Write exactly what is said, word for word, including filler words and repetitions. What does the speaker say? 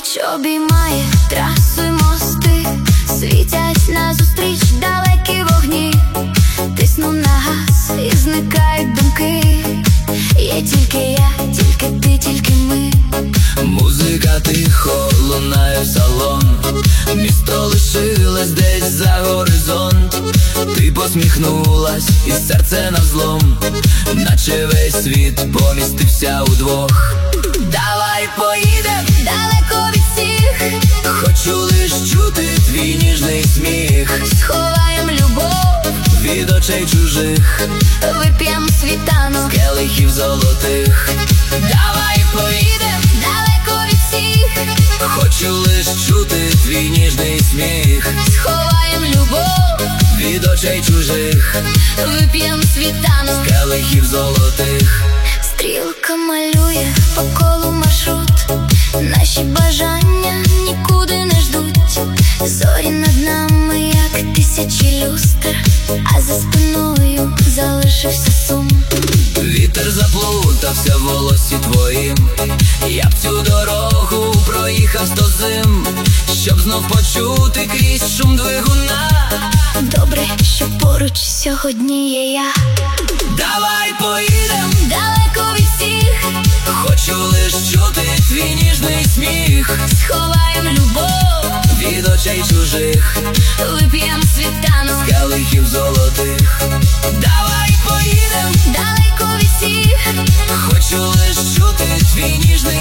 що обіймає трасу й мости, світять назустріч далекі вогні. Тисну на газ і зникають думки. Є тільки я, тільки ти, тільки ми. Музика тихо лунає в салон, місто лишилось десь за горизонт. Ти посміхнулась і серце навзлом, наче весь світ помістився удвох. Давай поїдем Далеко від всіх, хочу лиш чути твій ніжний сміх. сховаєм любов від очей чужих, вип'єм світанок з келихів золотих. Давай поїдем далеко від всіх, хочу лиш чути твій ніжний сміх. сховаєм любов від очей чужих, вип'єм світанок з келихів золотих. Стрілка малює по колу маршрут, наші бажання нікуди не ждуть. Зорі над нами, як тисячі люстр, а за спиною залишився сум. Вітер заплутався в волосі твоїм, я б цю дорогу проїхав сто зим, щоб знов почути крізь шум двигуна. Добре, що поруч сьогодні є я. Давай поїдем Далеко від всіх, хочу лиш чути твій ніжний сміх. сховаєм любов від очей чужих, вип'єм світанок з келихів золотих. Давай поїдем далеко від всіх, хочу лиш чути твій ніжний